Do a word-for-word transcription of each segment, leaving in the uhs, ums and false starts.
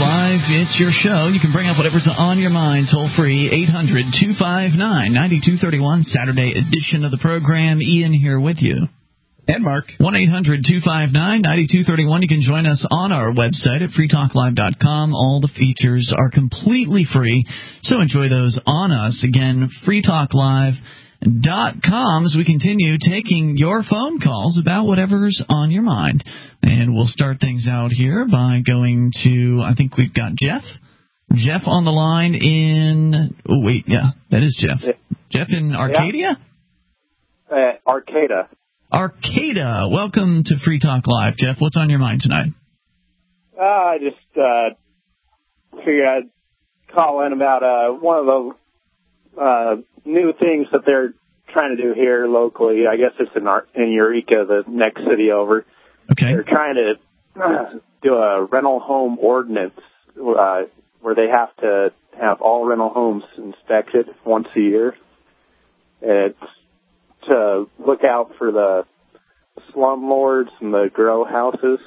Live. It's your show. You can bring up whatever's on your mind. Toll free, eight hundred, two five nine, nine two three one. Saturday edition of the program. Ian here with you. And Mark. one eight hundred, two five nine, nine two three one. You can join us on our website at free talk live dot com. All the features are completely free, so enjoy those on us. Again, free talk live dot com as we continue taking your phone calls about whatever's on your mind. And we'll start things out here by going to, I think we've got Jeff. Jeff on the line in, oh, wait, yeah, that is Jeff. Yeah. Jeff in Arcadia? Yeah. Uh, Arcata. Arcata. Welcome to Free Talk Live. Jeff, what's on your mind tonight? Uh, I just uh, figured I'd call in about uh, one of the uh, new things that they're trying to do here locally. I guess it's in, Ar- in Eureka, the next city over. Okay. They're trying to uh, do a rental home ordinance uh, where they have to have all rental homes inspected once a year. It's to look out for the slumlords and the grow houses.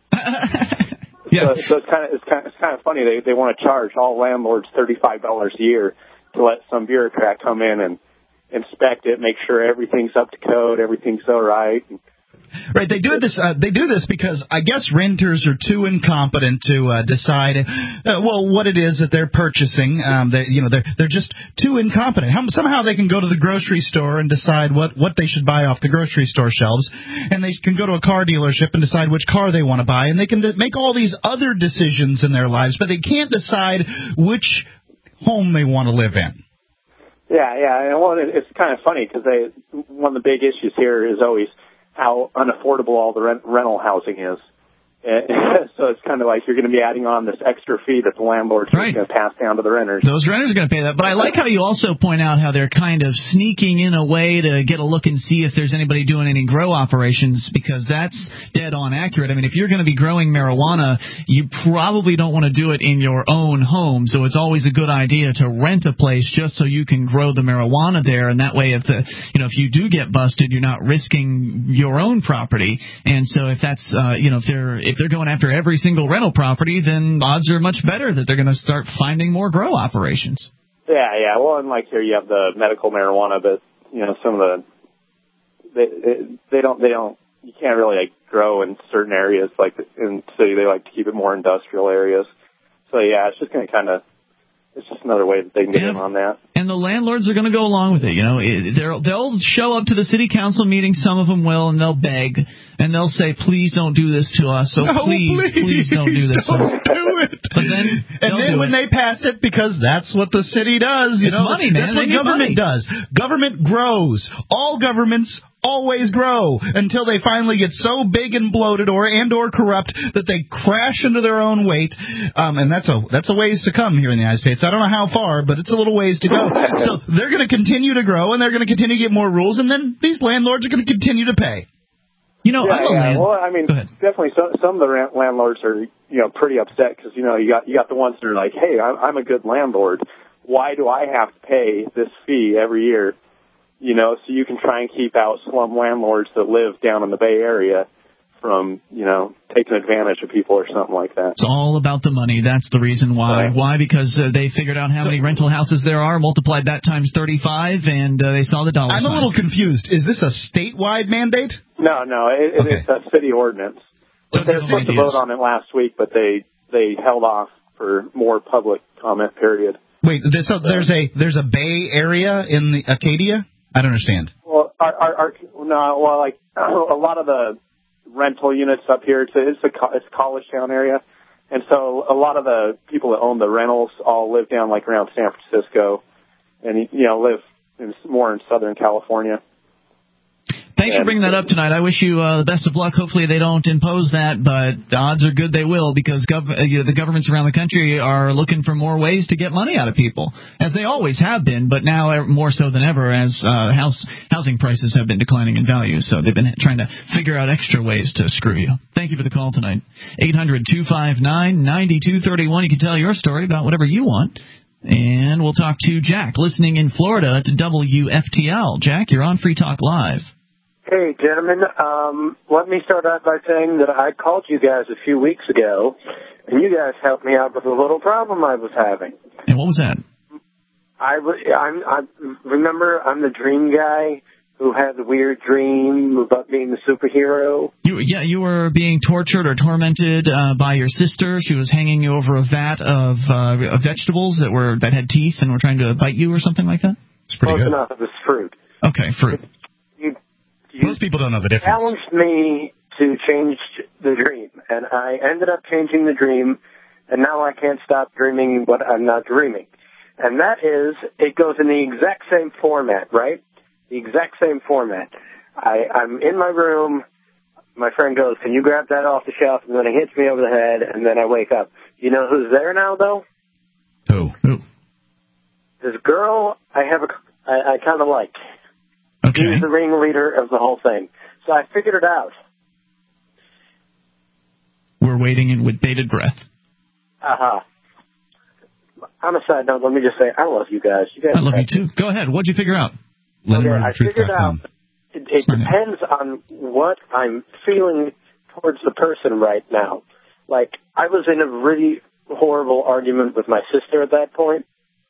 Yeah. So, so it's kind of it's kind of it's kind of funny. They they want to charge all landlords thirty-five dollars a year to let some bureaucrat come in and inspect it, make sure everything's up to code, everything's all right. Right, they do this. Uh, they do this because I guess renters are too incompetent to uh, decide, uh, well, what it is that they're purchasing. Um, they, you know, they're they're just too incompetent. How, somehow they can go to the grocery store and decide what, what they should buy off the grocery store shelves, and they can go to a car dealership and decide which car they want to buy, and they can make all these other decisions in their lives, but they can't decide which home they want to live in. Yeah, yeah, and well, it's kind of funny because they one of the big issues here is always how unaffordable all the rent, rental housing is. And so it's kind of like you're going to be adding on this extra fee that the landlord's right. going to pass down to the renters. Those renters are going to pay that. But I like how you also point out how they're kind of sneaking in a way to get a look and see if there's anybody doing any grow operations, because that's dead on accurate. I mean, if you're going to be growing marijuana, you probably don't want to do it in your own home. So it's always a good idea to rent a place just so you can grow the marijuana there. And that way, if the, you know, if you do get busted, you're not risking your own property. And so if that's, uh, you know, if they're, if they're going after every single rental property, then odds are much better that they're going to start finding more grow operations. Yeah, yeah. Well, and like here you have the medical marijuana, but you know some of the they they don't they don't you can't really like grow in certain areas like in the city. They like to keep it more industrial areas. So yeah, it's just going to kind of it's just another way that they can get yeah. in on that. And the landlords are going to go along with it. You know, they'll they'll show up to the city council meeting. Some of them will, and they'll beg, and they'll say, "Please don't do this to us. So no, please, please, please don't do this don't to us." Do it. But then, and then when it. they pass it, because that's what the city does. You it's know, money, man. That's what they government money. does. Government grows. All governments always grow until they finally get so big and bloated or and or corrupt that they crash into their own weight. Um, and that's a that's a ways to come here in the United States. I don't know how far, but it's a little ways to go. So they're going to continue to grow, and they're going to continue to get more rules, and then these landlords are going to continue to pay. You know, yeah, I'm a yeah. land- Well, I mean, definitely some some of the rent landlords are you know pretty upset because you know you got you got the ones that are like, hey, I'm, I'm a good landlord. Why do I have to pay this fee every year? You know, so you can try and keep out slum landlords that live down in the Bay Area from, you know, taking advantage of people or something like that. It's all about the money. That's the reason why. Right. Why? Because uh, they figured out how many rental houses there are, multiplied that times thirty-five, and uh, they saw the dollar I'm signs. a little confused. Is this a statewide mandate? No, no, it, okay. it's a city ordinance. So they were supposed to vote on it last week, but they they held off for more public comment period. Wait, there's, so there's a there's a Bay Area in the Acadia? I don't understand. Well, our, our, our no, well, like a lot of the rental units up here, it's a, it's a it's a college town area, and so a lot of the people that own the rentals all live down like around San Francisco, and you know live in, more in Southern California. Thanks for bringing that up tonight. I wish you uh, the best of luck. Hopefully they don't impose that, but the odds are good they will, because gov- uh, you know, the governments around the country are looking for more ways to get money out of people, as they always have been, but now more so than ever as uh, house housing prices have been declining in value. So they've been trying to figure out extra ways to screw you. Thank you for the call tonight. eight hundred, two five nine, nine two three one. You can tell your story about whatever you want. And we'll talk to Jack, listening in Florida to W F T L. Jack, you're on Free Talk Live. Hey, gentlemen, um, let me start out by saying that I called you guys a few weeks ago, and you guys helped me out with a little problem I was having. And what was that? I, I'm, I remember I'm the dream guy who had the weird dream about being the superhero. You, yeah, you were being tortured or tormented uh, by your sister. She was hanging you over a vat of, uh, of vegetables that were that had teeth and were trying to bite you or something like that? It's pretty Close good. enough. It was fruit. Okay, fruit. You, you Most people don't know the difference. challenged me to change the dream, and I ended up changing the dream, and now I can't stop dreaming what I'm not dreaming. And that is, it goes in the exact same format, right? The exact same format. I, I'm in my room. My friend goes, can you grab that off the shelf? And then it hits me over the head, and then I wake up. You know who's there now, though? Who? Who? This girl I have a, I, I kind of like. Okay. She's the ringleader of the whole thing. So I figured it out. We're waiting in with bated breath. Uh-huh. On a side note, let me just say, I love you guys. You guys I love you too. Go ahead. What'd you figure out? Okay, I figured out it, it depends on what I'm feeling towards the person right now. Like, I was in a really horrible argument with my sister at that point.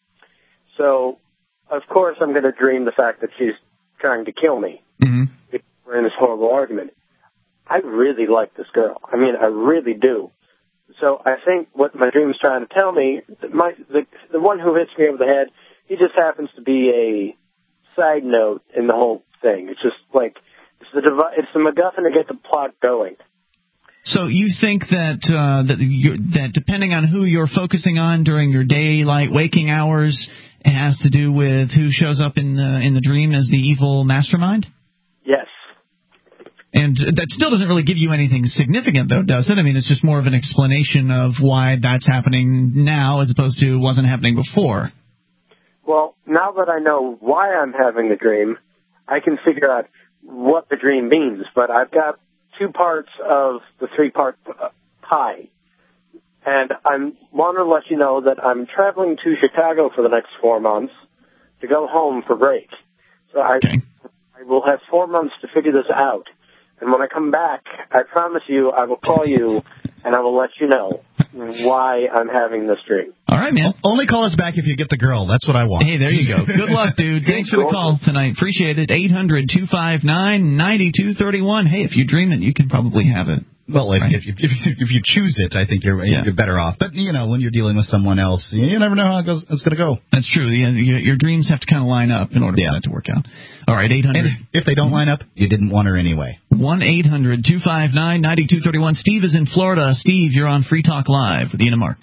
So, of course, I'm going to dream the fact that she's trying to kill me. Mm-hmm. We're in this horrible argument. I really like this girl. I mean, I really do. So I think what my dream is trying to tell me, my the the one who hits me over the head, he just happens to be a side note in the whole thing. It's just like it's the dev- it's the MacGuffin to get the plot going. So you think that uh, that you that depending on who you're focusing on during your daylight waking hours, it has to do with who shows up in the in the dream as the evil mastermind? Yes. And that still doesn't really give you anything significant, though, does it? I mean, it's just more of an explanation of why that's happening now as opposed to wasn't happening before. Well, now that I know why I'm having the dream, I can figure out what the dream means. But I've got two parts of the three-part pie. And I want to let you know that I'm traveling to Chicago for the next four months to go home for break. So I, Okay. I will have four months to figure this out. And when I come back, I promise you I will call you and I will let you know why I'm having this dream. All right, man. Only call us back if you get the girl. That's what I want. Hey, there you go. Good luck, dude. Thanks for the call tonight. Appreciate it. eight hundred two five nine nine two three one. Hey, if you dream it, you can probably have it. Well, if, Right. if, you, if, you, if you choose it, I think you're Yeah. you're better off. But, you know, when you're dealing with someone else, you, you never know how it goes, it's going to go. That's true. Yeah, your, your dreams have to kind of line up in order Yeah. for that to work out. All right, eight hundred. And if they don't line up, you didn't want her anyway. one eight hundred two five nine nine two three one. Steve is in Florida. Steve, you're on Free Talk Live with Ian and Mark.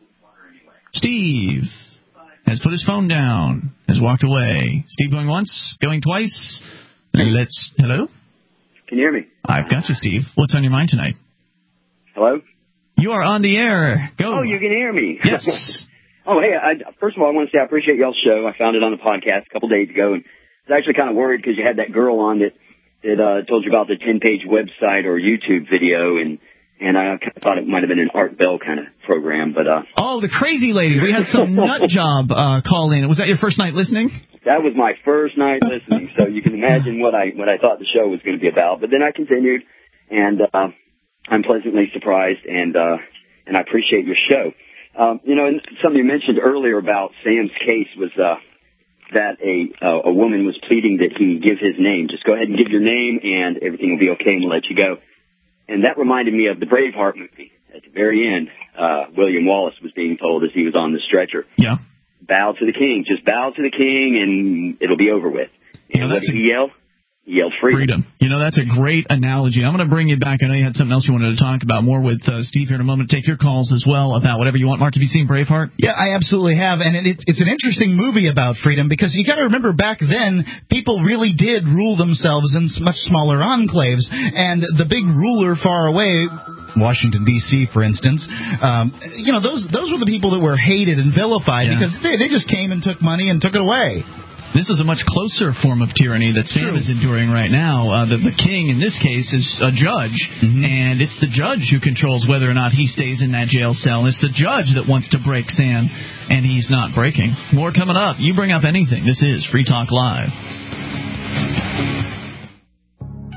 Steve has put his phone down, has walked away. Steve going once, going twice. Let's. Hello? Can you hear me? I've got you, Steve. What's on your mind tonight? Hello? You are on the air. Go. Oh, you can hear me. Yes. Oh, hey, I, first of all, I want to say I appreciate y'all's show. I found it on the podcast a couple days ago, and I was actually kind of worried because you had that girl on that, that uh, told you about the ten-page website or YouTube video, and and I kind of thought it might have been an Art Bell kind of program. But uh, Oh, the crazy lady. We had some nut job uh, call in. Was that your first night listening? that was my first night listening, so you can imagine what I what I thought the show was going to be about. But then I continued, and uh, I'm pleasantly surprised, and uh, and I appreciate your show. Um, you know, and something you mentioned earlier about Sam's case was uh, that a uh, a woman was pleading that he give his name. Just go ahead and give your name, and everything will be okay, and we'll let you go. And that reminded me of the Braveheart movie. At the very end, uh, William Wallace was being told as he was on the stretcher, Yeah. bow to the king. Just bow to the king, and it'll be over with. And You know, what that's did a- he yell? He yelled freedom. Freedom. You know, that's a great analogy. I'm going to bring you back. I know you had something else you wanted to talk about more with uh, Steve here in a moment. Take your calls as well about whatever you want. Mark, have you seen Braveheart? Yeah, I absolutely have, and it, it's it's an interesting movie about freedom because you got to remember back then people really did rule themselves in much smaller enclaves, and the big ruler far away, Washington D C, for instance, um, you know those those were the people that were hated and vilified Yeah. because they they just came and took money and took it away. This is a much closer form of tyranny that Sam is enduring right now. Uh, the, the king, in this case, is a judge, Mm-hmm. and it's the judge who controls whether or not he stays in that jail cell. It's the judge that wants to break Sam, and he's not breaking. More coming up. You bring up anything. This is Free Talk Live.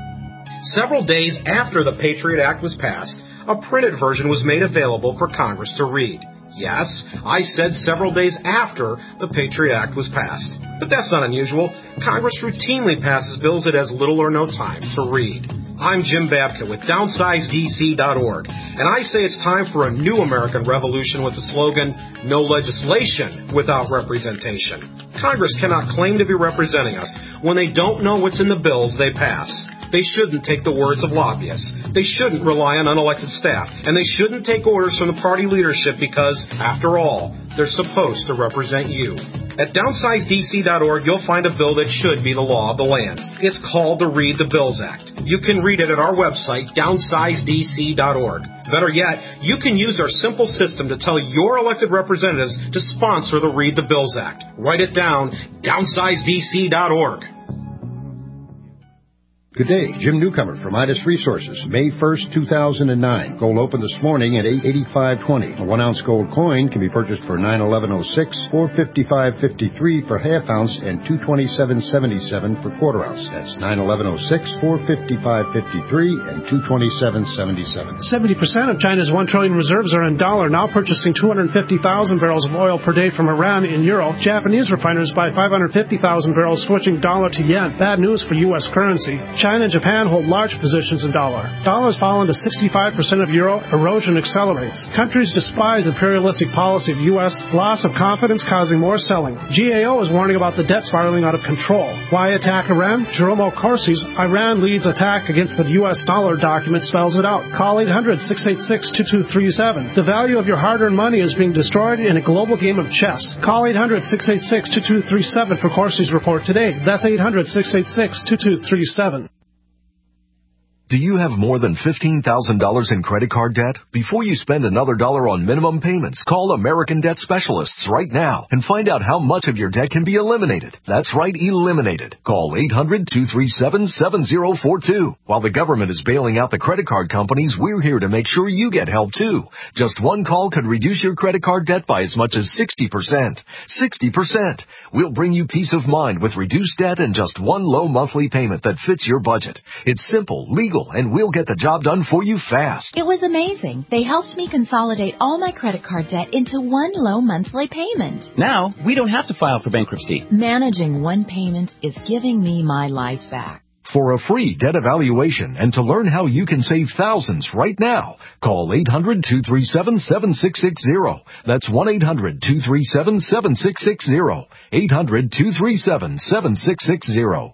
Several days after the Patriot Act was passed, a printed version was made available for Congress to read. Yes, I said several days after the Patriot Act was passed. But that's not unusual. Congress routinely passes bills it has little or no time to read. I'm Jim Babka with downsize D C dot org, and I say it's time for a new American revolution with the slogan, no legislation without representation. Congress cannot claim to be representing us when they don't know what's in the bills they pass. They shouldn't take the words of lobbyists. They shouldn't rely on unelected staff. And they shouldn't take orders from the party leadership because, after all, they're supposed to represent you. At downsize D C dot org, you'll find a bill that should be the law of the land. It's called the Read the Bills Act. You can read it at our website, downsize D C dot org. Better yet, you can use our simple system to tell your elected representatives to sponsor the Read the Bills Act. Write it down, downsize D C dot org. Good day, Jim Newcomer from Midas Resources, May first, two thousand nine. Gold opened this morning at eight eighty-five twenty. A one-ounce gold coin can be purchased for nine eleven oh six, four fifty-five fifty-three for half ounce, and two twenty-seven seventy-seven for quarter ounce. That's nine eleven oh six, four fifty-five fifty-three, and two twenty-seven seventy-seven. seventy percent of China's one trillion reserves are in dollar, now purchasing two hundred fifty thousand barrels of oil per day from Iran in euro. Japanese refiners buy five hundred fifty thousand barrels, switching dollar to yen. Bad news for U S currency. China and Japan hold large positions in dollar. Dollar's fallen to sixty-five percent of euro. Erosion accelerates. Countries despise imperialistic policy of U S. Loss of confidence causing more selling. G A O is warning about the debt spiraling out of control. Why attack Iran? Jerome Corsi's Iran leads attack against the U S dollar document spells it out. Call eight hundred, six eight six, two two three seven. The value of your hard-earned money is being destroyed in a global game of chess. Call eight hundred, six eight six, two two three seven for Corsi's report today. That's eight hundred, six eight six, two two three seven. Do you have more than fifteen thousand dollars in credit card debt? Before you spend another dollar on minimum payments, call American Debt Specialists right now and find out how much of your debt can be eliminated. That's right, eliminated. Call eight hundred, two three seven, seven zero four two. While the government is bailing out the credit card companies, we're here to make sure you get help too. Just one call could reduce your credit card debt by as much as sixty percent. sixty percent. We'll bring you peace of mind with reduced debt and just one low monthly payment that fits your budget. It's simple, legal, and we'll get the job done for you fast. It was amazing. They helped me consolidate all my credit card debt into one low monthly payment. Now, we don't have to file for bankruptcy. Managing one payment is giving me my life back. For a free debt evaluation and to learn how you can save thousands right now, call eight hundred, two three seven, seven six six zero. That's one eight hundred, two three seven, seven six six zero. eight hundred, two three seven, seven six six zero.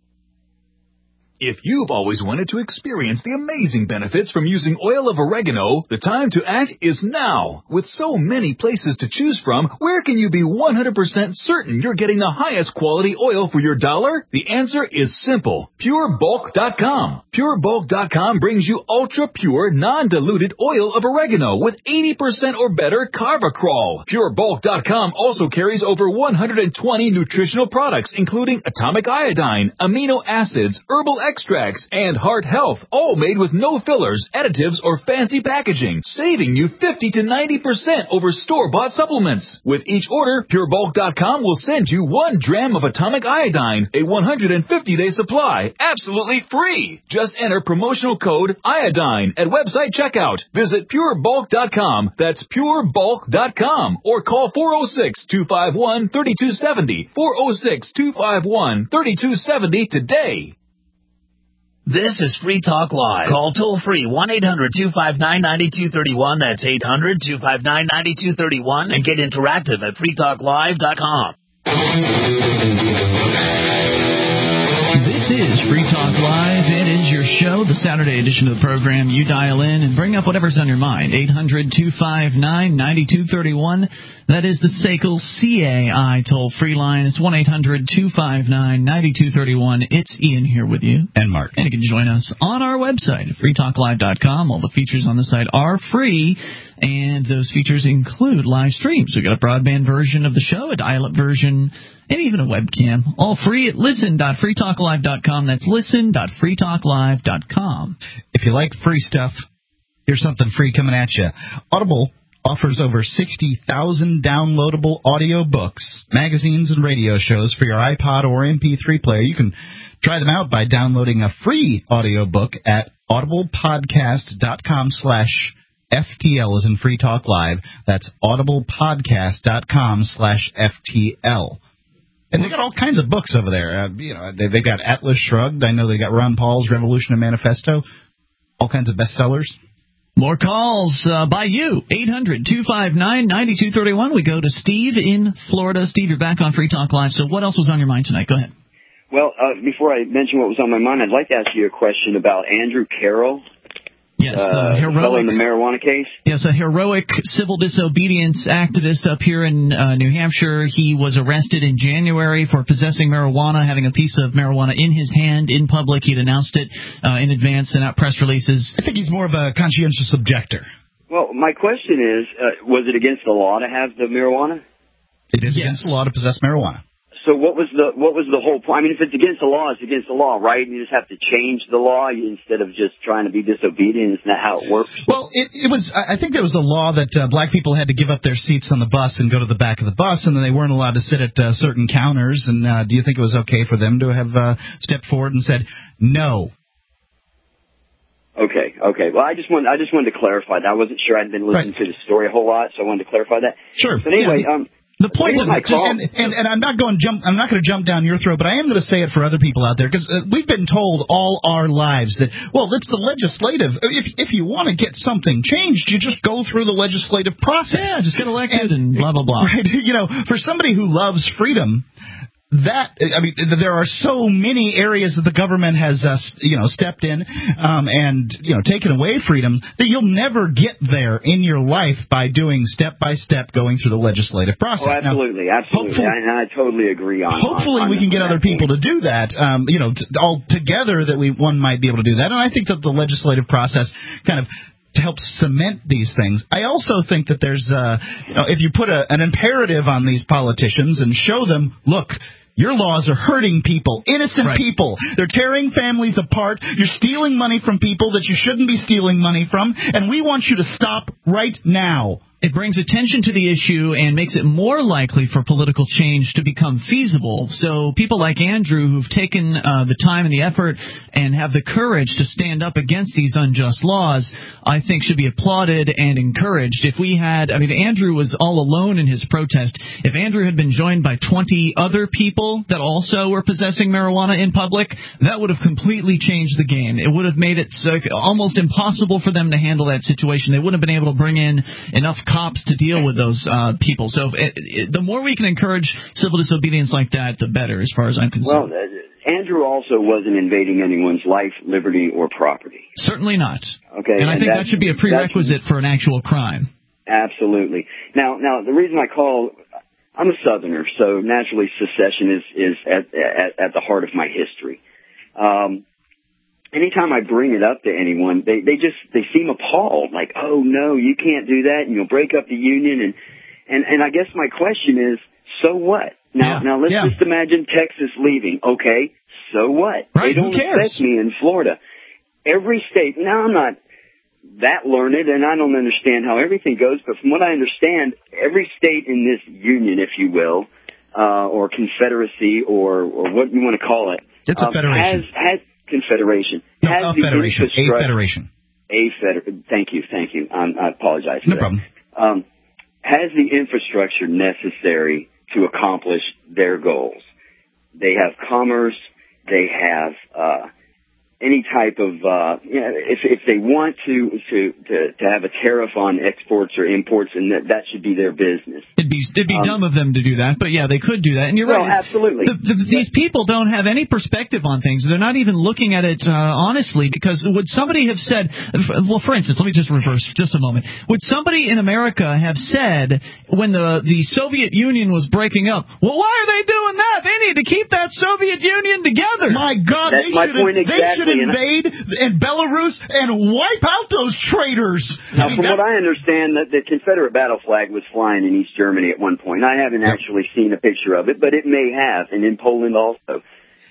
If you've always wanted to experience the amazing benefits from using oil of oregano, the time to act is now. With so many places to choose from, where can you be one hundred percent certain you're getting the highest quality oil for your dollar? The answer is simple. Pure Bulk dot com. Pure Bulk dot com brings you ultra-pure, non-diluted oil of oregano with eighty percent or better Carvacrol. Pure Bulk dot com also carries over one hundred twenty nutritional products, including atomic iodine, amino acids, herbal extracts, and heart health, all made with no fillers, additives, or fancy packaging, saving you fifty to ninety percent over store-bought supplements. With each order, Pure Bulk dot com will send you one dram of atomic iodine, a one hundred fifty day supply, absolutely free. Just enter promotional code iodine at website checkout. Visit Pure Bulk dot com, that's Pure Bulk dot com, or call four oh six, two five one, three two seven oh, four oh six, two five one, three two seven oh today. This is Free Talk Live. Call toll-free one eight hundred, two five nine, nine two three one. That's eight hundred, two five nine, nine two three one. And get interactive at free talk live dot com. This is Free Talk Live. It is your show, the Saturday edition of the program. You dial in and bring up whatever's on your mind. eight hundred, two five nine, nine two three one. That is the S A C L C A I toll-free line. It's one eight hundred, two five nine, nine two three one. It's Ian here with you. And Mark. And you can join us on our website at free talk live dot com. All the features on the site are free, and those features include live streams. We've got a broadband version of the show, a dial-up version, and even a webcam. All free at listen dot free talk live dot com. That's listen dot free talk live dot com. If you like free stuff, here's something free coming at you. Audible offers over sixty thousand downloadable audio books, magazines, and radio shows for your iPod or M P three player. You can Try them out by downloading a free audiobook at audiblepodcast.com slash FTL as in Free Talk Live. That's audiblepodcast.com slash FTL. And they got all kinds of books over there. Uh, you know, they, they've got Atlas Shrugged. I know they got Ron Paul's Revolution and Manifesto. All kinds of bestsellers. More calls uh, by you. eight hundred, two five nine, nine two three one. We go to Steve in Florida. Steve, you're back on Free Talk Live. So what else was on your mind tonight? Go ahead. Well, uh, before I mention what was on my mind, I'd like to ask you a question about Andrew Carroll. Yes, uh, uh, heroic. In the marijuana case. Yes, a heroic civil disobedience activist up here in uh, New Hampshire. He was arrested in January for possessing marijuana, having a piece of marijuana in his hand in public. He'd announced it uh, in advance, sent out press releases. I think he's more of a conscientious objector. Well, my question is, uh, was it against the law to have the marijuana? It is yes. against the law to possess marijuana. So what was the what was the whole point? I mean, if it's against the law, it's against the law, right? You just have to change the law instead of just trying to be disobedient. Isn't that how it works? Well, it, it was. I think there was a law that uh, black people had to give up their seats on the bus and go to the back of the bus, and then they weren't allowed to sit at uh, certain counters. And uh, do you think it was okay for them to have uh, stepped forward and said no? Okay, okay. Well, I just wanted I just wanted to clarify that. I wasn't sure. I'd been listening Right. to the story a whole lot, so I wanted to clarify that. Sure. But anyway, yeah. um. The point is, just, and, and, and I'm not going jump. I'm not going to jump down your throat, but I am going to say it for other people out there because uh, we've been told all our lives that well, it's the legislative. If if you want to get something changed, you just go through the legislative process. Yeah, just get elected and, and blah blah blah. Right? You know, for somebody who loves freedom. That I mean, there are so many areas that the government has, uh, you know, stepped in um, and you know taken away freedoms that you'll never get there in your life by doing step by step going through the legislative process. Oh, absolutely, now, absolutely, I, I totally agree on. Hopefully, on, on we can get other people point. to do that. Um, you know, t- all together that we one might be able to do that, and I think that the legislative process kind of. To help cement these things. I also think that there's, uh, you know, if you put a, an imperative on these politicians and show them, look, your laws are hurting people, innocent right. people. They're tearing families apart. You're stealing money from people that you shouldn't be stealing money from, and we want you to stop right now. It brings attention to the issue and makes it more likely for political change to become feasible. So people like Andrew, who've taken uh, the time and the effort and have the courage to stand up against these unjust laws, I think should be applauded and encouraged. If we had, I mean, Andrew was all alone in his protest. If Andrew had been joined by twenty other people that also were possessing marijuana in public, that would have completely changed the game. It would have made it so, almost impossible for them to handle that situation. They wouldn't have been able to bring in enough cops to deal with those uh, people. So it, it, the more we can encourage civil disobedience like that, the better, as far as I'm concerned. Well, uh, Andrew also wasn't invading anyone's life, liberty, or property. Certainly not. Okay, and I and think that should be a prerequisite for an actual crime. Absolutely. Now, now the reason I call, I'm a Southerner, so naturally secession is is at at, at the heart of my history. Um, Anytime I bring it up to anyone, they, they just, they seem appalled, like, oh no, you can't do that, and you'll break up the union, and, and, and I guess my question is, so what? Now, yeah. now let's yeah. just imagine Texas leaving, okay, so what? Right, they don't who cares? affect me in Florida. Every state, now I'm not that learned, and I don't understand how everything goes, but from what I understand, every state in this union, if you will, uh, or confederacy, or, or what you want to call it, it's a um, federation. has, has Confederation. No, has a the federation. A federation. A federation. Thank you, thank you. Um, I apologize for no that. problem. Um, has the infrastructure necessary to accomplish their goals. They have commerce. They have uh, any type of, uh, you know, if if they want to to to, to have a tariff on exports or imports, and that that should be their business. It'd be it'd be um, dumb of them to do that, but yeah, they could do that. And you're well, right. absolutely. The, the, these people don't have any perspective on things. They're not even looking at it uh, honestly. Because would somebody have said, well, for instance, let me just reverse just a moment. Would somebody in America have said when the the Soviet Union was breaking up, well, why are they doing that? They need to keep that Soviet Union together. My God, That's they my should point exactly. They should invade in Belarus and wipe out those traitors. Now, I mean, from what I understand, that the Confederate battle flag was flying in East Germany at one point. I haven't yep. actually seen a picture of it, but it may have, and in Poland also.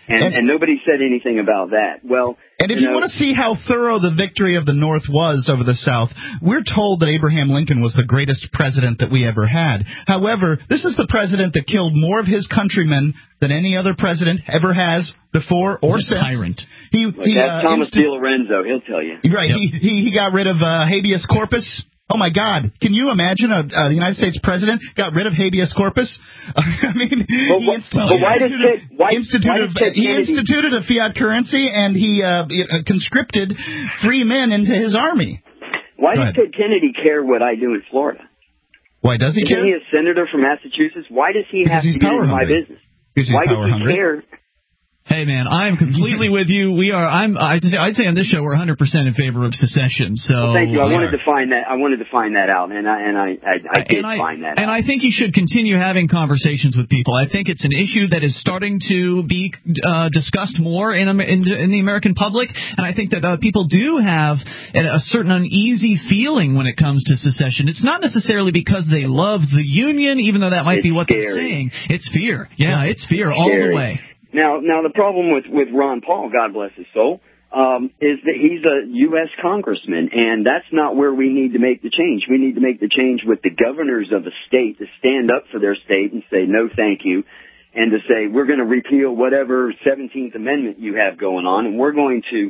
And, and, and nobody said anything about that. Well, and if you, you know, want to see how thorough the victory of the North was over the South, we're told that Abraham Lincoln was the greatest president that we ever had. However, this is the president that killed more of his countrymen than any other president ever has before or He's a since. Tyrant. He, like he, that's uh, Thomas insti- D. Lorenzo. He'll tell you. Right. Yep. He, he he got rid of uh, habeas corpus. Oh, my God. Can you imagine a, a United States president got rid of habeas corpus? I mean, well, he well, instituted, well, why does Ted, why, instituted, why he Kennedy, instituted a fiat currency, and he uh, conscripted free men into his army. Why Go does ahead. Ted Kennedy care what I do in Florida? Why does he Isn't care? he a senator from Massachusetts? Why does he Because have he's to get into my power-hungry. business? Because he's Why does he power-hungry. care? Hey man, I'm completely with you. We are. I'm. I'd say, I'd say on this show we're one hundred percent in favor of secession. So well, thank you. I wanted are. to find that. I wanted to find that out, and I and I I, I did and I, find that. And out. I think you should continue having conversations with people. I think it's an issue that is starting to be uh, discussed more in, in in the American public, and I think that uh, people do have a certain uneasy feeling when it comes to secession. It's not necessarily because they love the Union, even though that might it's be what scary. they're saying. It's fear. Yeah, it's fear all Scary. the way. Now, now the problem with, with Ron Paul, God bless his soul, um, is that he's a U S congressman, and that's not where we need to make the change. We need to make the change with the governors of the state to stand up for their state and say, no, thank you, and to say, we're going to repeal whatever seventeenth Amendment you have going on, and we're going to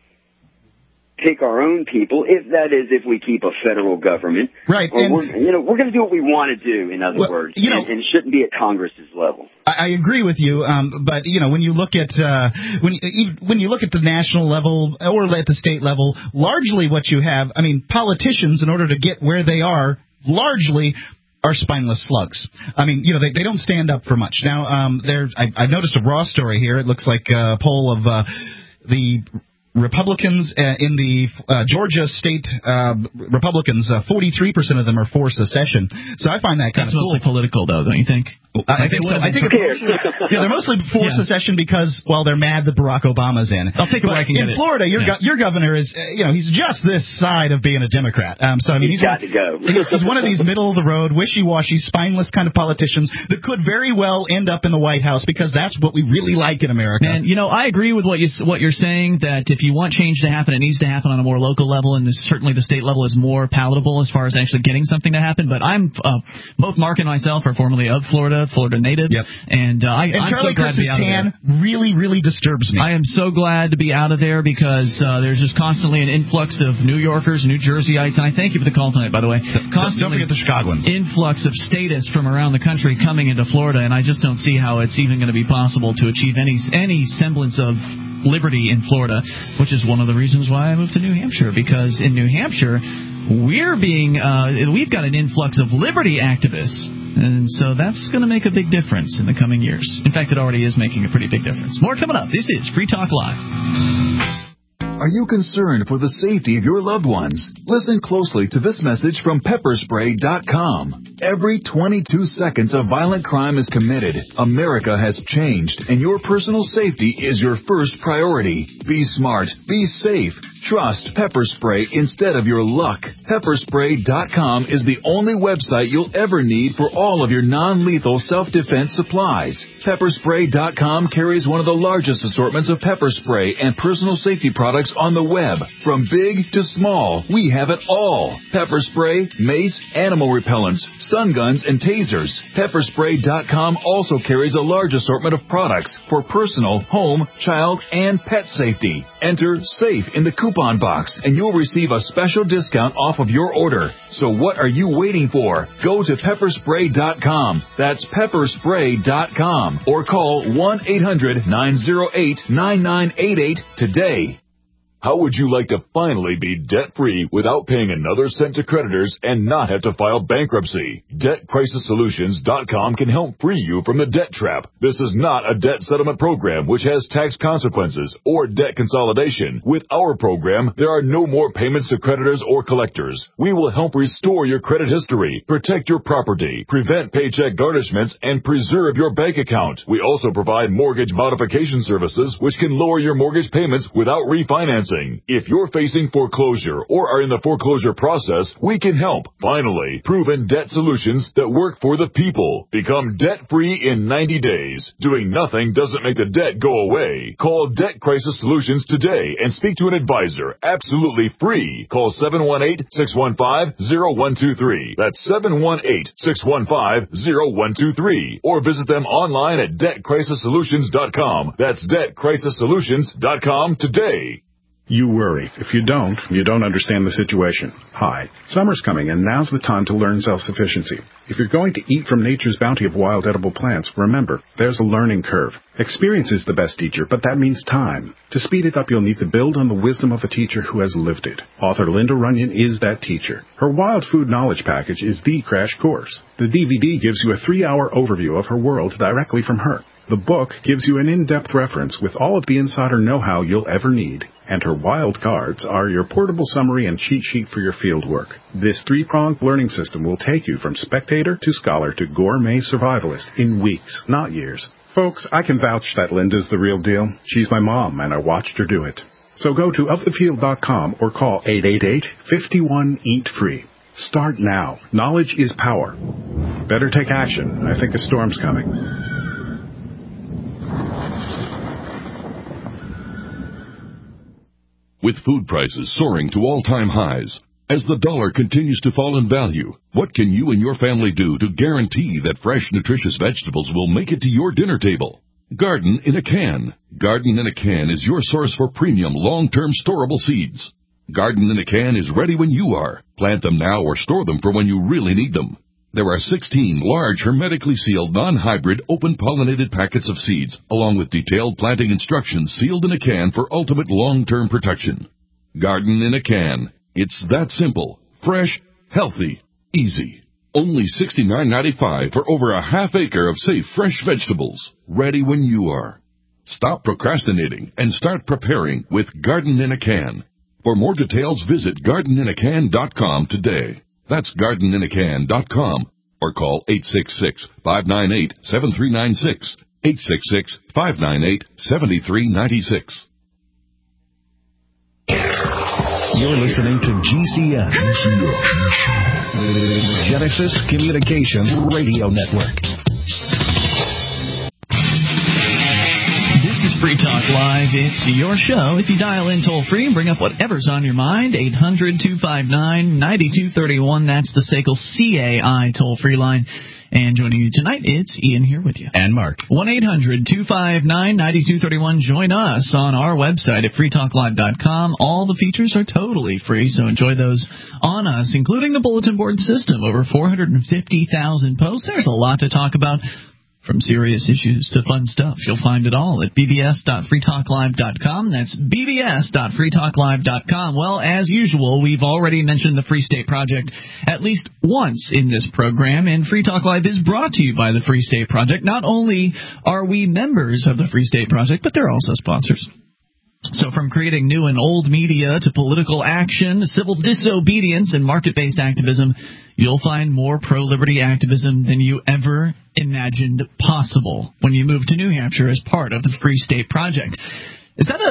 pick our own people, if that is, if we keep a federal government. Right. Or and, we're, you know, we're going to do what we want to do, in other well, words, you know, and, and it shouldn't be at Congress's level. I, I agree with you, um, but you know, when you look at uh, when you, when you look at the national level or at the state level, largely what you have, I mean, politicians, in order to get where they are, largely are spineless slugs. I mean, you know, they, they don't stand up for much. Now, um, there, I, I've noticed a raw story here. It looks like a poll of uh, the Republicans uh, in the uh, Georgia state uh, Republicans, uh, forty-three percent of them are for secession. So I find that kind That's of cool. mostly political, though, don't you think? I, I think so. I think it's mostly, yeah, they're mostly for yeah. secession because, well, they're mad that Barack Obama's in. I'll take it but where I can in get Florida, it. your Yeah. go- your governor is, uh, you know, he's just this side of being a Democrat. Um, so I mean, he's, he's got one, to go. he's, he's one of these middle of the road, wishy-washy, spineless kind of politicians that could very well end up in the White House because that's what we really like in America. Man, you know, I agree with what you what you're saying, that if you want change to happen, it needs to happen on a more local level, and certainly the state level is more palatable as far as actually getting something to happen. But I'm uh, both Mark and myself are formerly of Florida, Florida natives, yep. and uh, I, and I'm Charlie so glad to be Chris's out tan of there. really, really disturbs me. I am so glad to be out of there because uh, there's just constantly an influx of New Yorkers, New Jerseyites, and I thank you for the call tonight, by the way. Constantly Don't forget the Chicagoans. Influx of statists from around the country coming into Florida, and I just don't see how it's even going to be possible to achieve any any semblance of liberty in Florida, which is one of the reasons why I moved to New Hampshire, because in New Hampshire, we're being, uh, we've got an influx of liberty activists, and so that's going to make a big difference in the coming years. In fact, it already is making a pretty big difference. More coming up. This is Free Talk Live. Are you concerned for the safety of your loved ones? Listen closely to this message from pepper spray dot com. Every twenty-two seconds a violent crime is committed. America has changed, and your personal safety is your first priority. Be smart. Be safe. Trust Pepper Spray instead of your luck. pepper spray dot com is the only website you'll ever need for all of your non-lethal self-defense supplies. pepper spray dot com carries one of the largest assortments of pepper spray and personal safety products on the web. From big to small, we have it all. Pepper spray, mace, animal repellents, stun guns, and tasers. pepper spray dot com also carries a large assortment of products for personal, home, child, and pet safety. Enter SAFE in the coupon box, and you'll receive a special discount off of your order. So what are you waiting for? Go to pepper spray dot com. That's pepper spray dot com. Or call one eight hundred nine oh eight nine nine eight eight today. How would you like to finally be debt-free without paying another cent to creditors and not have to file bankruptcy? debt crisis solutions dot com can help free you from the debt trap. This is not a debt settlement program which has tax consequences or debt consolidation. With our program, there are no more payments to creditors or collectors. We will help restore your credit history, protect your property, prevent paycheck garnishments, and preserve your bank account. We also provide mortgage modification services which can lower your mortgage payments without refinancing financing. If you're facing foreclosure or are in the foreclosure process, we can help. Finally, proven debt solutions that work for the people. Become debt-free in ninety days. Doing nothing doesn't make the debt go away. Call Debt Crisis Solutions today and speak to an advisor. Absolutely free. Call seven one eight, six one five, zero one two three. That's seven one eight, six one five, zero one two three. Or visit them online at debt crisis solutions dot com. That's debt crisis solutions dot com today. You worry. If you don't, you don't understand the situation. Hi. Summer's coming, and now's the time to learn self-sufficiency. If you're going to eat from nature's bounty of wild edible plants, remember, there's a learning curve. Experience is the best teacher, but that means time. To speed it up, you'll need to build on the wisdom of a teacher who has lived it. Author Linda Runyon is that teacher. Her Wild Food Knowledge Package is the crash course. The D V D gives you a three-hour overview of her world directly from her. The book gives you an in-depth reference with all of the insider know-how you'll ever need. And her wild cards are your portable summary and cheat sheet for your field work. This three-pronged learning system will take you from spectator to scholar to gourmet survivalist in weeks, not years. Folks, I can vouch that Linda's the real deal. She's my mom, and I watched her do it. So go to of the field dot com or call eight eight eight, five one, eat free. Start now. Knowledge is power. Better take action. I think a storm's coming. With food prices soaring to all-time highs, as the dollar continues to fall in value, what can you and your family do to guarantee that fresh, nutritious vegetables will make it to your dinner table? Garden in a Can. Garden in a Can is your source for premium, long-term storable seeds. Garden in a Can is ready when you are. Plant them now or store them for when you really need them. There are sixteen large, hermetically sealed, non-hybrid, open-pollinated packets of seeds, along with detailed planting instructions sealed in a can for ultimate long-term protection. Garden in a Can. It's that simple, fresh, healthy, easy. Only sixty-nine ninety-five for over a half acre of safe, fresh vegetables, ready when you are. Stop procrastinating and start preparing with Garden in a Can. For more details, visit garden in a can dot com today. That's garden in a can dot com or call eight six six, five nine eight, seven three nine six, eight six six, five nine eight, seven three nine six. You're listening to G C N, Genesis Communications Radio Network. This is Free Talk Live. It's your show. If you dial in toll-free and bring up whatever's on your mind, eight hundred, two five nine, nine two three one. That's the S A C L C A I toll-free line. And joining you tonight, it's Ian here with you. And Mark. one eight hundred, two five nine, nine two three one. Join us on our website at free talk live dot com. All the features are totally free, so enjoy those on us, including the bulletin board system. Over four hundred fifty thousand posts. There's a lot to talk about. From serious issues to fun stuff, you'll find it all at b b s dot free talk live dot com. That's b b s dot free talk live dot com. Well, as usual, we've already mentioned the Free State Project at least once in this program, and Free Talk Live is brought to you by the Free State Project. Not only are we members of the Free State Project, but they're also sponsors. So from creating new and old media to political action, civil disobedience, and market-based activism, you'll find more pro-liberty activism than you ever imagined possible when you move to New Hampshire as part of the Free State Project. Is that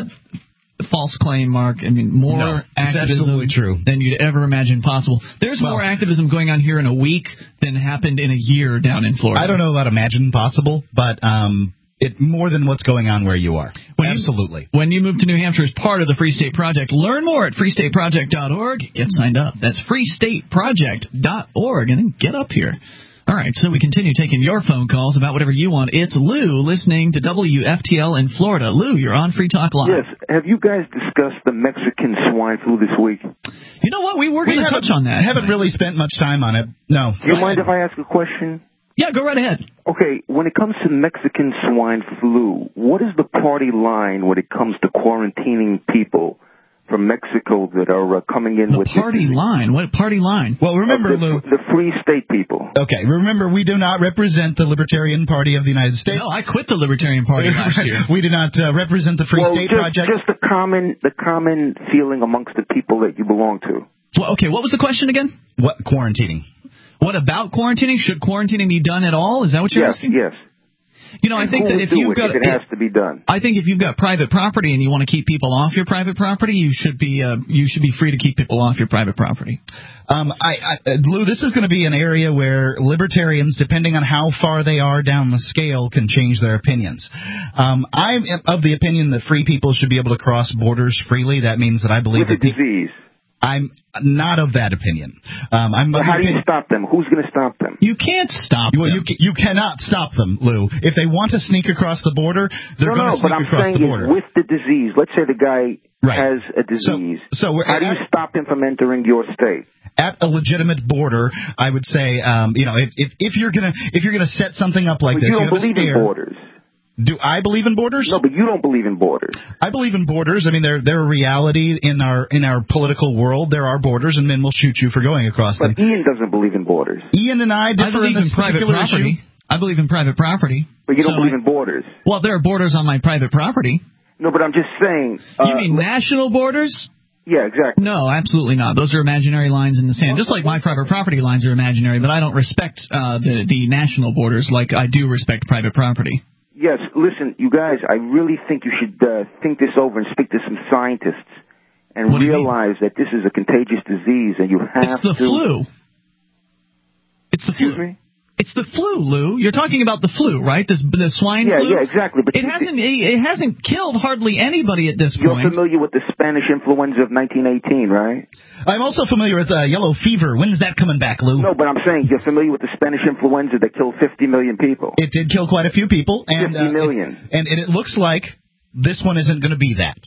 a false claim, Mark? I mean, more no, activism absolutely true. than you'd ever imagine possible. There's well, more activism going on here in a week than happened in a year down in Florida. I don't know about imagine possible, but um, it more than what's going on where you are. When Absolutely. You, when you move to New Hampshire as part of the Free State Project, learn more at free state project dot org. Get signed up. That's free state project dot org, and then get up here. All right, so we continue taking your phone calls about whatever you want. It's Lou listening to W F T L in Florida. Lou, you're on Free Talk Live. Yes. Have you guys discussed the Mexican swine flu this week? You know what? We were going to touch on that. I haven't really spent much time on it. No. Do you mind if I ask a question? Yeah, go right ahead. Okay, when it comes to Mexican swine flu, what is the party line when it comes to quarantining people from Mexico that are uh, coming in the with party this? line? What party line? Well, remember, uh, the, Lou, the Free State people. Okay, remember, we do not represent the Libertarian Party of the United States. No, I quit the Libertarian Party last year. We do not uh, represent the Free well, State just, Project. Just the common, the common feeling amongst the people that you belong to. Well, okay, what was the question again? What quarantining? What about quarantining? Should quarantining be done at all? Is that what you're yes, asking? Yes, yes. You know, I And think who that would if do you've it got, if it has to be done. I think if you've got private property and you want to keep people off your private property, you should be uh, you should be free to keep people off your private property. Um, I, I, Lou, this is going to be an area where libertarians, depending on how far they are down the scale, can change their opinions. Um, I'm of the opinion that free people should be able to cross borders freely. That means that I believe With that a disease. I'm not of that opinion. Um, I'm But of how the do you opinion- stop them? Who's going to stop them? You can't stop well, them. You, you cannot stop them, Lou. If they want to sneak across the border, they're no, going no, to sneak but I'm across saying the border. is with the disease. Let's say the guy Right. has a disease. So, so we're, how do you stop him from entering your state? At a legitimate border, I would say, um, you know, if, if if you're gonna if you're gonna set something up like But this, you don't have a believe in scare. borders. Do I believe in borders? No, but you don't believe in borders. I believe in borders. I mean, they're they're a reality in our in our political world. There are borders, and men will shoot you for going across But them. Ian doesn't believe in borders. Ian and I differ I believe in this in private particular property. issue. I believe in private property. But you don't So believe I- in borders. Well, there are borders on my private property. No, but I'm just saying. You Uh, mean national borders? Yeah, exactly. No, absolutely not. Those are imaginary lines in the sand, just like my private property lines are imaginary. But I don't respect uh, the the national borders like I do respect private property. Yes, listen, you guys, I really think you should uh, think this over and speak to some scientists and What do you realize that this is a contagious disease and you have It's the to... flu. It's the Excuse flu. me? It's the flu, Lou. You're talking about the flu, right? This the swine Yeah, flu. yeah, exactly. But it you- hasn't it hasn't killed hardly anybody at this You're point. familiar with the Spanish influenza of nineteen eighteen, right? I'm also familiar with uh, yellow fever. When is that coming back, Lou? No, but I'm saying you're familiar with the Spanish influenza that killed fifty million people. It did kill quite a few people, and fifty uh, million. it- and, and it looks like this one isn't going to be that.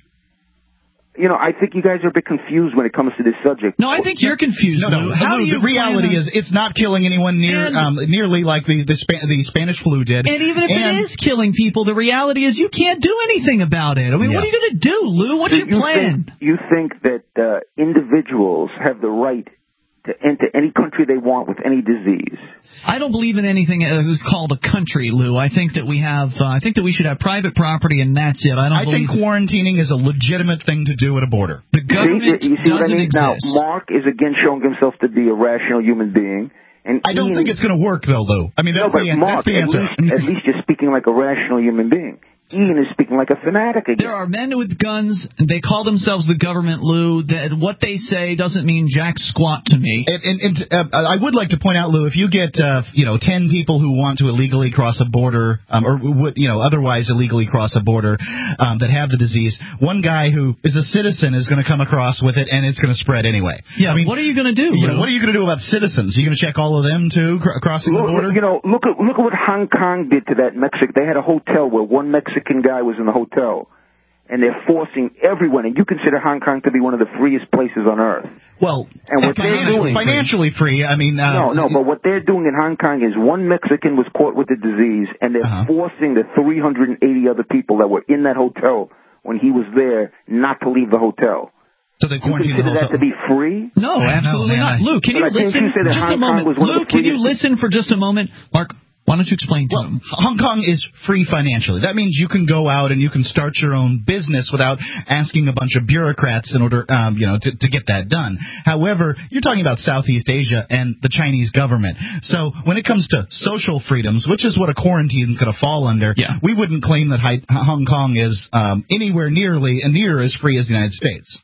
You know, I think you guys are a bit confused when it comes to this subject. No, I think you're confused. No, no. Lou. How Lou, do you the reality plan is, it's not killing anyone near And- um, nearly like the the, Spa- the Spanish flu did. And even if And- it is killing people, the reality is you can't do anything about it. I mean, Yeah. what are you going to do, Lou? What's So your you plan? Think, you think that uh, individuals have the right to enter any country they want with any disease? I don't believe in anything uh, called a country, Lou. I think that we have. Uh, I think that we should have private property, and that's it. I don't I believe think quarantining is a legitimate thing to do at a border. the government see, you see what I doesn't mean? exist. Now, Mark is again showing himself to be a rational human being. And I don't Ian, think it's going to work, though, Lou. I mean, that's, no, but the, Mark, that's the at answer. least, at least you're speaking like a rational human being. Ian is speaking like a fanatic again. There are men with guns, and they call themselves the government, Lou. That what they say doesn't mean jack squat to me. And, and, and uh, I would like to point out, Lou, if you get uh, you know ten people who want to illegally cross a border, um, or would you know otherwise illegally cross a border um, that have the disease, one guy who is a citizen is going to come across with it, and it's going to spread anyway. Yeah, I mean, what are you going to do, you Lou? know, what are you going to do about citizens? Are you going to check all of them too, cr- crossing Look, the border? you know, look at look at what Hong Kong did to that Mexican. They had a hotel where one Mexican guy was in the hotel, and they're forcing everyone. And you consider Hong Kong to be one of the freest places on earth. Well, and what they're financially, doing, financially free. I mean, uh, no, no. But what they're doing in Hong Kong is one Mexican was caught with the disease, and they're Uh-huh. forcing the three hundred eighty other people that were in that hotel when he was there not to leave the hotel. So they You quarantine the consider whole that to be free? No, absolutely man, not. I- Lou, can you But I think listen you said that just a Hong Kong moment? was one of Lou, the can you freest- listen for just a moment? Mark, why don't you explain to Well, him? Hong Kong is free financially. That means you can go out and you can start your own business without asking a bunch of bureaucrats in order, um, you know, to, to get that done. However, you're talking about Southeast Asia and the Chinese government. So when it comes to social freedoms, which is what a quarantine is going to fall under, Yeah. we wouldn't claim that Hi- Hong Kong is um, anywhere nearly and near as free as the United States.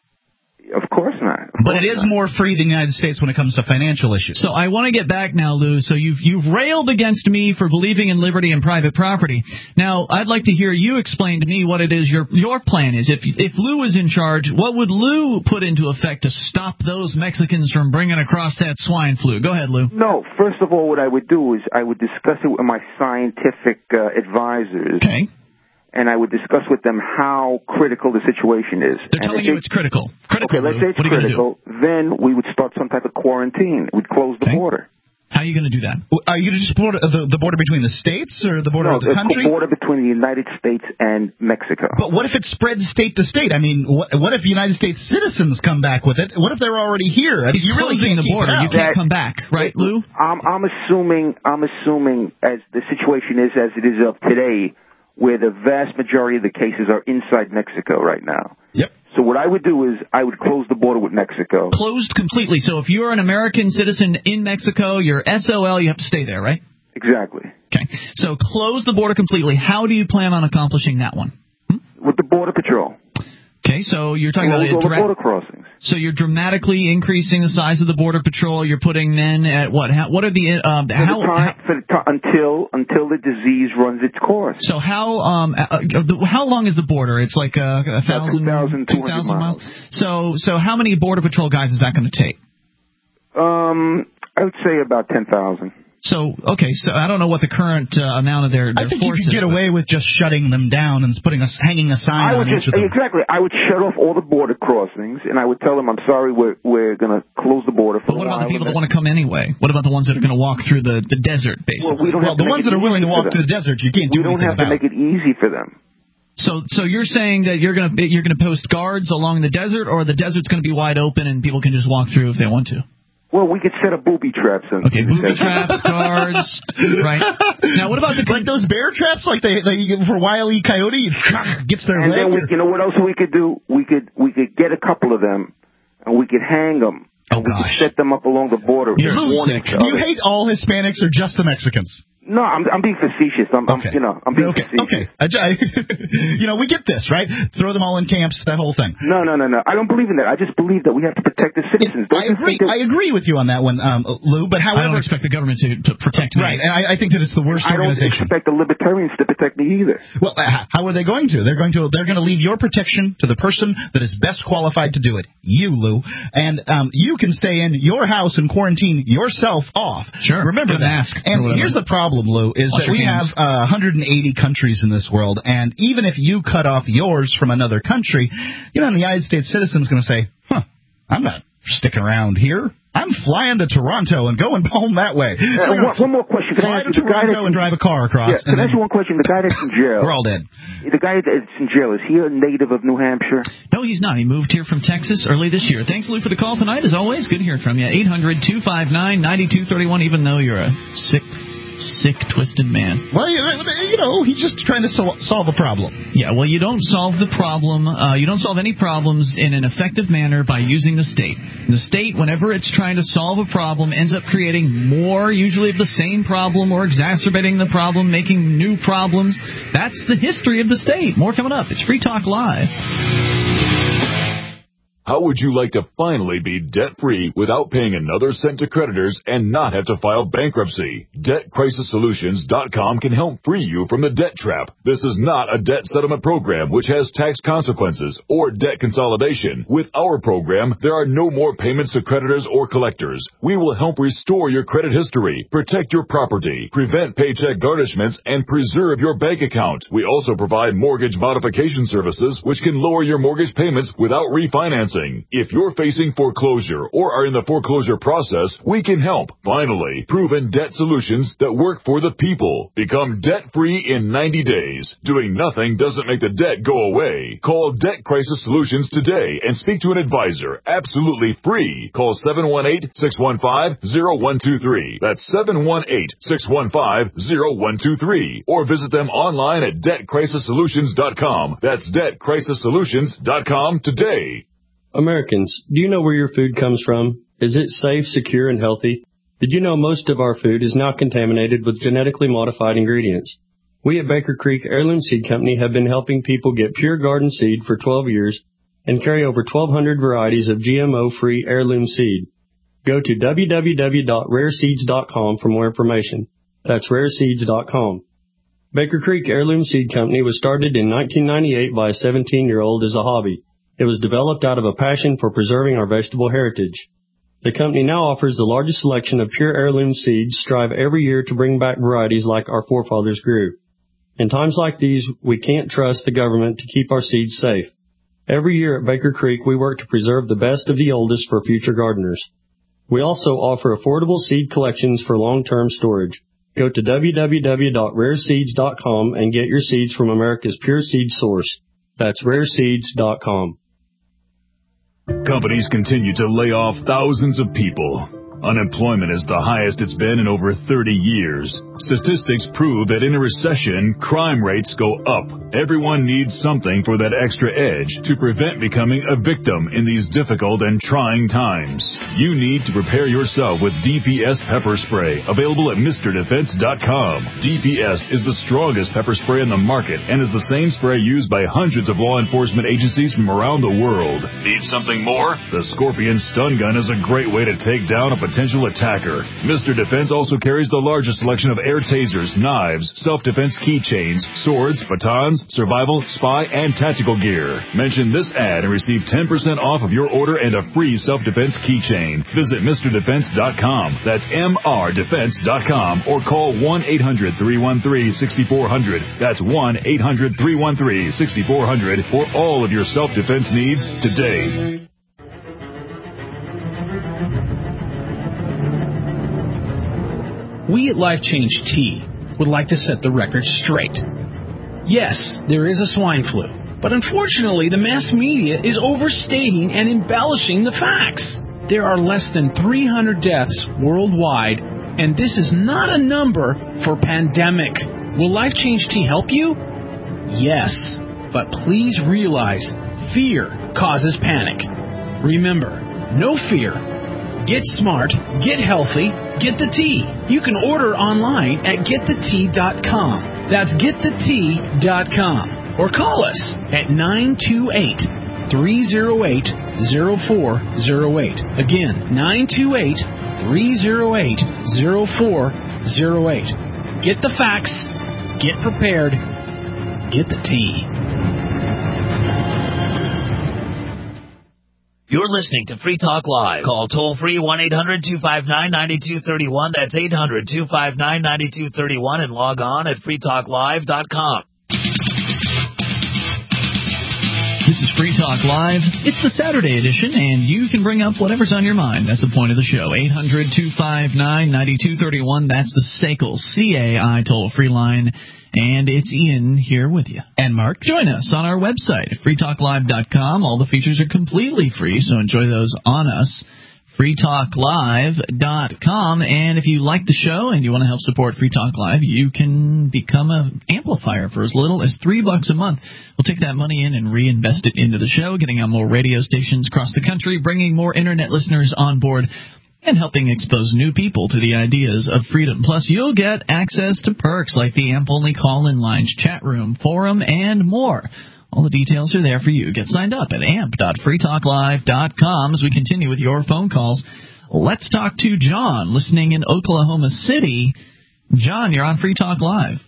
Of course not. Of But course it is not. more free than the United States when it comes to financial issues. So I want to get back now, Lou. So you've you've railed against me for believing in liberty and private property. Now I'd like to hear you explain to me what it is your your plan is. If if Lou was in charge, what would Lou put into effect to stop those Mexicans from bringing across that swine flu? Go ahead, Lou. No, first of all, what I would do is I would discuss it with my scientific uh, advisors. Okay. And I would discuss with them how critical the situation is. They're and telling if you it- it's critical. Critical. Okay, let's Lou. say it's what are you gonna critical. Then we would start some type of quarantine. We'd close the Okay. border. How are you going to do that? Are you going to just put the, the border between the states or the border No, of the it's country? the border between the United States and Mexico. But what if it spreads state to state? I mean, what, what if United States citizens come back with it? What if they're already here? I mean, He's you really closing can't the keep border. it out. You can't That- come back, right, Lou? I'm, I'm assuming, I'm assuming as the situation is as it is of today, where the vast majority of the cases are inside Mexico right now. Yep. So what I would do is I would close the border with Mexico. Closed completely. So if you're an American citizen in Mexico, you're S O L, you have to stay there, right? Exactly. Okay. So close the border completely. How do you plan on accomplishing that one? Hmm? With the Border Patrol. Okay, so you're talking Close about all the border crossings. So you're dramatically increasing the size of the Border Patrol. You're putting men at what? How, what are the um, for how, the time, for the time, until until the disease runs its course. So how um uh, the, how long is the border? It's like a, a thousand, two thousand miles. So so how many Border Patrol guys is that going to take? Um, I would say about ten thousand. So, okay, so I don't know what the current uh, amount of their, their I think force you could get is, away with just shutting them down and putting us hanging a sign I would on just, each of them. Exactly. I would shut off all the border crossings, and I would tell them, I'm sorry, we're we're going to close the border for but what a while. about the people that want to come anyway? What about the ones that are going to walk through the, the desert, basically? Well, we don't well have the to ones make that it are willing to easy walk for to the desert, you can't do We don't anything have to about. make it easy for them. So, so you're saying that you're going to you're going to post guards along the desert, or the desert's going to be wide open and people can just walk through if they want to? Well, we could set up booby traps. And okay, booby traps, guards, right? Now, what about the like those bear traps, like they, they for Wile E. Coyote, gets their and leg. then we, you know what else we could do? We could we could get a couple of them, and we could hang them. Oh and we gosh! Could set them up along the border. You're sick. Do you hate all Hispanics or just the Mexicans? No, I'm I'm being facetious. I'm, okay. I'm you know I'm being okay. facetious. Okay. I, I, you know, we get this, right? Throw them all in camps, that whole thing. No, no, no, no. I don't believe in that. I just believe that we have to protect the citizens. Don't I agree. I agree with you on that one, um, Lou. But however, I don't expect the government to, to protect me. Right, and I, I think that it's the worst I organization. I don't expect the libertarians to protect me either. Well, uh, how are they going to? They're going to they're going to leave your protection to the person that is best qualified to do it, you, Lou. And um, you can stay in your house and quarantine yourself off. Sure. Remember Get a that. mask And here's the problem, Lou, is Wash that we have uh, one hundred eighty countries in this world, and even if you cut off yours from another country, you know, the United States citizen's going to say, huh, I'm not sticking around here. I'm flying to Toronto and going home that way. Uh, one, one more question. Can Fly I ask to you, the guy Toronto and drive a car across. Yeah, can I ask you one question? The guy that's in jail. We're all dead. The guy that's in jail, is he a native of New Hampshire? No, he's not. He moved here from Texas early this year. Thanks, Lou, for the call tonight. As always, good hearing from you. eight hundred two five nine nine two three one, even though you're a sick, sick, twisted man. Well, you know, he's just trying to sol- solve a problem. Yeah, well, you don't solve the problem. Uh, you don't solve any problems in an effective manner by using the state. The state, whenever it's trying to solve a problem, ends up creating more, usually of the same problem, or exacerbating the problem, making new problems. That's the history of the state. More coming up. It's Free Talk Live. How would you like to finally be debt-free without paying another cent to creditors and not have to file bankruptcy? Debt Crisis Solutions dot com can help free you from the debt trap. This is not a debt settlement program which has tax consequences or debt consolidation. With our program, there are no more payments to creditors or collectors. We will help restore your credit history, protect your property, prevent paycheck garnishments, and preserve your bank account. We also provide mortgage modification services which can lower your mortgage payments without refinancing. If you're facing foreclosure or are in the foreclosure process, we can help. Finally, proven debt solutions that work for the people. Become debt-free in ninety days. Doing nothing doesn't make the debt go away. Call Debt Crisis Solutions today and speak to an advisor. Absolutely free. Call seven one eight, six one five, zero one two three. That's seven one eight, six one five, zero one two three. Or visit them online at Debt Crisis Solutions dot com. That's Debt Crisis Solutions dot com today. Americans, do you know where your food comes from? Is it safe, secure, and healthy? Did you know most of our food is now contaminated with genetically modified ingredients? We at Baker Creek Heirloom Seed Company have been helping people get pure garden seed for twelve years and carry over twelve hundred varieties of G M O-free heirloom seed. Go to w w w dot rare seeds dot com for more information. That's rare seeds dot com. Baker Creek Heirloom Seed Company was started in nineteen ninety-eight by a seventeen-year-old as a hobby. It was developed out of a passion for preserving our vegetable heritage. The company now offers the largest selection of pure heirloom seeds, strive every year to bring back varieties like our forefathers grew. In times like these, we can't trust the government to keep our seeds safe. Every year at Baker Creek, we work to preserve the best of the oldest for future gardeners. We also offer affordable seed collections for long-term storage. Go to w w w dot rare seeds dot com and get your seeds from America's pure seed source. That's rare seeds dot com. Companies continue to lay off thousands of people. Unemployment is the highest it's been in over thirty years. Statistics prove that in a recession, crime rates go up. Everyone needs something for that extra edge to prevent becoming a victim in these difficult and trying times. You need to prepare yourself with D P S pepper spray, available at Mister Defense dot com. D P S is the strongest pepper spray in the market and is the same spray used by hundreds of law enforcement agencies from around the world. Need something more? The Scorpion Stun Gun is a great way to take down a potential attacker. Mister Defense also carries the largest selection of air tasers, knives, self-defense keychains, swords, batons, survival, spy, and tactical gear. Mention this ad and receive ten percent off of your order and a free self-defense keychain. Visit Mister Defense dot com. That's M R Defense dot com or call one eight hundred, three one three, six four zero zero. That's one eight hundred, three one three, six four zero zero for all of your self-defense needs today. We at Life Change Tea would like to set the record straight. Yes, there is a swine flu, but unfortunately the mass media is overstating and embellishing the facts. There are less than three hundred deaths worldwide, and this is not a number for pandemic. Will Life Change Tea help you? Yes, but please realize fear causes panic. Remember, no fear. Get smart, get healthy, get the tea. You can order online at get the tea dot com. That's get the tea dot com. Or call us at nine two eight, three oh eight, oh four oh eight. Again, nine two eight, three oh eight, oh four oh eight. Get the facts, get prepared, get the tea. You're listening to Free Talk Live. Call toll-free one eight hundred, two five nine, nine two three one. That's eight hundred, two five nine, nine two three one and log on at free talk live dot com. This is Free Talk Live. It's the Saturday edition, and you can bring up whatever's on your mind. That's the point of the show. eight hundred, two five nine, nine two three one. That's the S A C L C A I toll-free line. And it's Ian here with you. And Mark. Join us on our website, free talk live dot com. All the features are completely free, so enjoy those on us. free talk live dot com. And if you like the show and you want to help support Free Talk Live, you can become an amplifier for as little as three bucks a month. We'll take that money in and reinvest it into the show, getting on more radio stations across the country, bringing more internet listeners on board, and helping expose new people to the ideas of freedom. Plus, you'll get access to perks like the A M P-only call-in lines, chat room, forum, and more. All the details are there for you. Get signed up at amp dot free talk live dot com as we continue with your phone calls. Let's talk to John, listening in Oklahoma City. John, you're on Free Talk Live.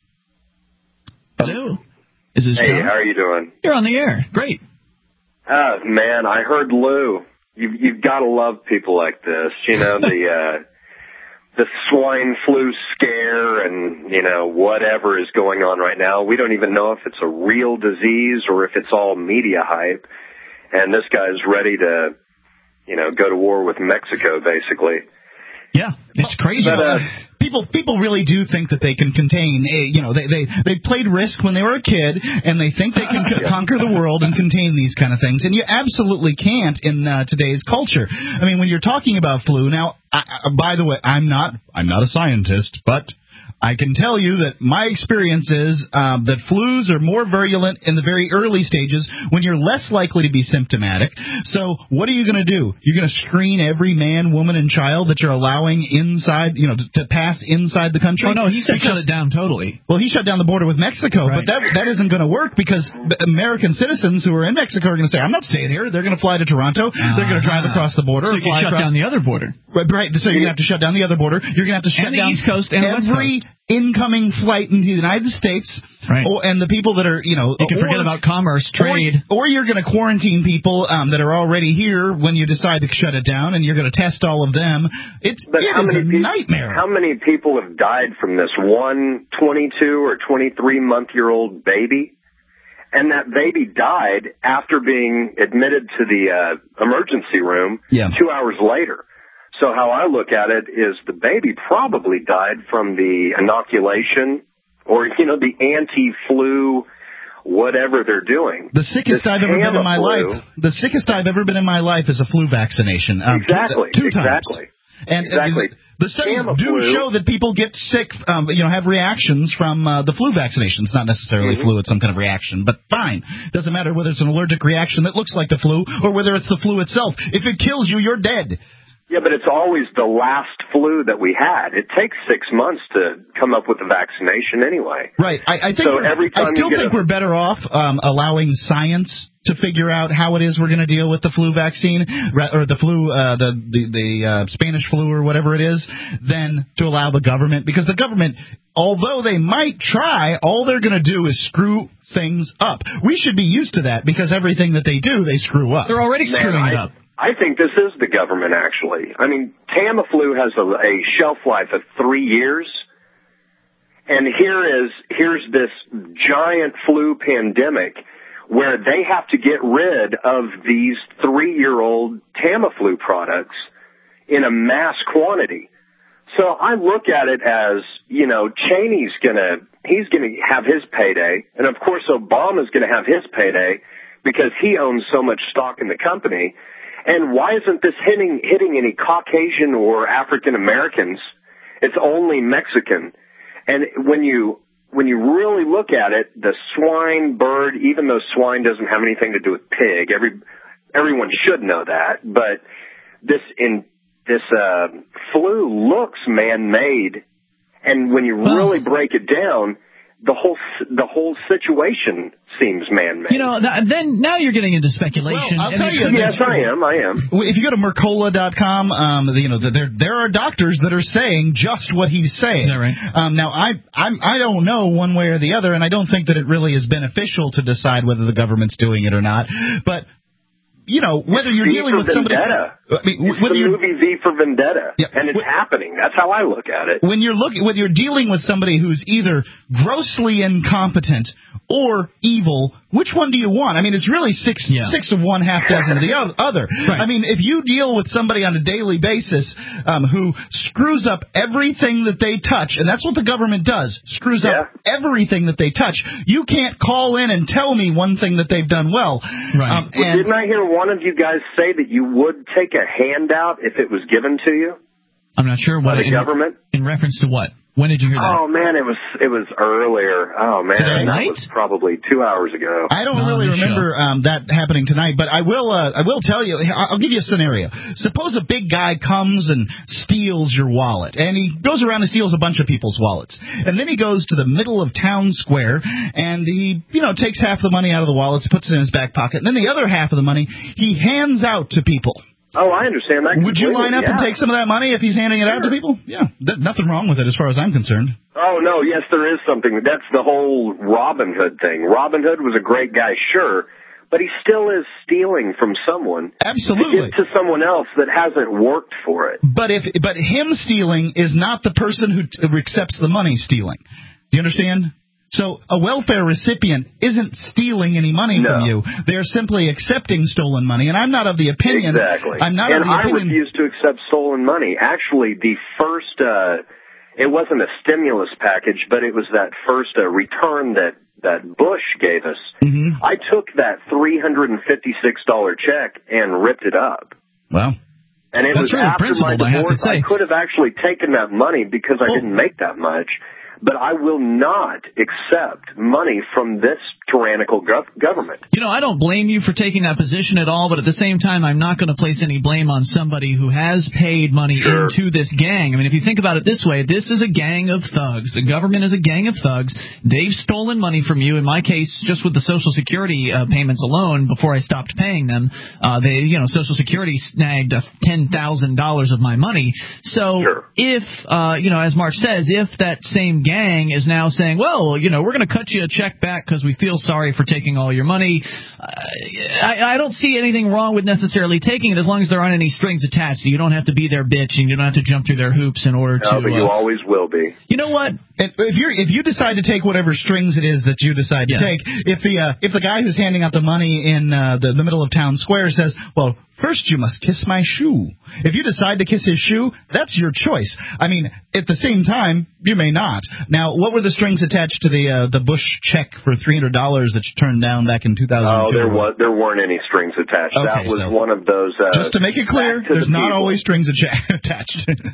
Hello. Is this Hey, John? how are you doing? You're on the air. Great. Uh, man, I heard Lou. You've, you've got to love people like this. You know, the, uh, the swine flu scare and, you know, whatever is going on right now. We don't even know if it's a real disease or if it's all media hype. And this guy's ready to, you know, go to war with Mexico, basically. Yeah, it's crazy. But, uh, people people really do think that they can contain, a, you know, they, they, they played Risk when they were a kid, and they think they can c- conquer the world and contain these kind of things. And you absolutely can't in uh, today's culture. I mean, when you're talking about flu, now, I, I, by the way, I'm not I'm not a scientist, but I can tell you that my experience is um, that flus are more virulent in the very early stages when you're less likely to be symptomatic. So what are you going to do? You're going to screen every man, woman, and child that you're allowing inside, you know, to, to pass inside the country? Oh, no, he said because, shut it down totally. Well, he shut down the border with Mexico, right. But that that isn't going to work because American citizens who are in Mexico are going to say, I'm not staying here. They're going to fly to Toronto. Uh-huh. They're going to drive across the border. So you fly can shut across. down the other border. Right, right. So you're going to have to shut down the other border. You're going to have to shut and the down East Coast and every the West Coast. incoming flight into the United States, right. or, and the people that are, you know... You can or, forget about commerce, trade. Or, or you're going to quarantine people um, that are already here when you decide to shut it down, and you're going to test all of them. It's, but it how is many a pe- nightmare. How many people have died from this? One twenty-two or twenty-three-month-year-old baby? And that baby died after being admitted to the uh, emergency room yeah. two hours later. So how I look at it is the baby probably died from the inoculation or, you know, the anti-flu, whatever they're doing. The sickest this I've ever been in my Tamiflu, life. The sickest I've ever been in my life is a flu vaccination. Um, exactly. Two, two exactly. times. And exactly. The studies Tamiflu, do show that people get sick, um, you know, have reactions from uh, the flu vaccinations. Not necessarily mm-hmm. flu, it's some kind of reaction. But fine. Doesn't matter whether it's an allergic reaction that looks like the flu or whether it's the flu itself. If it kills you, you're dead. Yeah, but it's always the last flu that we had. It takes six months to come up with a vaccination anyway. Right. I, I think so every time I still you get think a, we're better off um, allowing science to figure out how it is we're going to deal with the flu vaccine or the flu, uh, the the, the uh, Spanish flu or whatever it is, than to allow the government, because the government, although they might try, all they're going to do is screw things up. We should be used to that because everything that they do, they screw up. They're already screwing Man, I, it up. I think this is the government, actually. I mean, Tamiflu has a, a shelf life of three years, and here is here's this giant flu pandemic where they have to get rid of these three-year-old Tamiflu products in a mass quantity. So I look at it as, you know, Cheney's gonna he's gonna have his payday, and of course Obama's gonna have his payday because he owns so much stock in the company. And why isn't this hitting hitting any Caucasian or African Americans? It's only Mexican. And when you when you really look at it, the swine, bird, even though swine doesn't have anything to do with pig, every everyone should know that. But this in this uh, flu looks man-made, and when you really break it down, the whole the whole situation seems man-made. You know, th- then now you're getting into speculation. Well, I'll I tell mean, you. Yes, I am. I am. If you go to Mercola dot com, um, you know there there are doctors that are saying just what he's saying. Is that right? Um, now I I'm I don't know one way or the other, and I don't think that it really is beneficial to decide whether the government's doing it or not. But you know, whether you're V dealing with somebody, Vendetta. I mean, it's whether the you're, movie V for Vendetta, yeah, and it's wh- happening. That's how I look at it. When you're looking, when you're dealing with somebody who's either grossly incompetent or evil, which one do you want? I mean, it's really six yeah. six of one, half dozen of the other. Right. I mean, if you deal with somebody on a daily basis um, who screws up everything that they touch, and that's what the government does, screws yeah. up everything that they touch, you can't call in and tell me one thing that they've done well. Right. Um, well, and, didn't I hear one of you guys say that you would take a handout if it was given to you? I'm not sure what by the in, government. In reference to what? When did you hear that? Oh man, it was it was earlier. Oh man, Today that night? was probably two hours ago. I don't No, really this remember um, that happening tonight, but I will. Uh, I will tell you. I'll give you a scenario. Suppose a big guy comes and steals your wallet, and he goes around and steals a bunch of people's wallets, and then he goes to the middle of town square and he, you know, takes half the money out of the wallets, puts it in his back pocket, and then the other half of the money he hands out to people. Oh, I understand that. Would you line up yeah. and take some of that money if he's handing it sure. out to people? Yeah, th- nothing wrong with it as far as I'm concerned. Oh no, yes, there is something. That's the whole Robin Hood thing. Robin Hood was a great guy, sure, but he still is stealing from someone. Absolutely. To give to someone else that hasn't worked for it. But if but him stealing is not the person who t- accepts the money stealing. Do you understand? So a welfare recipient isn't stealing any money no. from you. They're simply accepting stolen money. And I'm not of the opinion. Exactly. I'm not and of the I opinion. refuse to accept stolen money. Actually, the first, uh, it wasn't a stimulus package, but it was that first uh, return that, that Bush gave us. Mm-hmm. I took that three hundred fifty-six dollars check and ripped it up. Well. And it That's was really after my principled, I have to divorce. say. I could have actually taken that money because I Oh. didn't make that much. But I will not accept money from this tyrannical gov- government. You know, I don't blame you for taking that position at all, but at the same time, I'm not going to place any blame on somebody who has paid money sure. into this gang. I mean, if you think about it this way, this is a gang of thugs. The government is a gang of thugs. They've stolen money from you. In my case, just with the Social Security uh, payments alone, before I stopped paying them, uh, they, you know, Social Security snagged uh, ten thousand dollars of my money. So sure. if, uh, you know, as Mark says, if that same gang is now saying, well, you know, we're going to cut you a check back because we feel sorry for taking all your money, uh, I, I don't see anything wrong with necessarily taking it as long as there aren't any strings attached. You don't have to be their bitch and you don't have to jump through their hoops in order no, to... but you uh, always will be. You know what? If you if you decide to take whatever strings it is that you decide to Yeah. take, if the uh, if the guy who's handing out the money in uh, the, the middle of town square says, well, first you must kiss my shoe. If you decide to kiss his shoe, that's your choice. I mean, at the same time, you may not. Now, what were the strings attached to the uh, the Bush check for three hundred dollars that you turned down back in two thousand two? Oh, there was there weren't any strings attached. Okay, that was so one of those. Uh, just to make it clear, there's the not people. always strings atta- attached.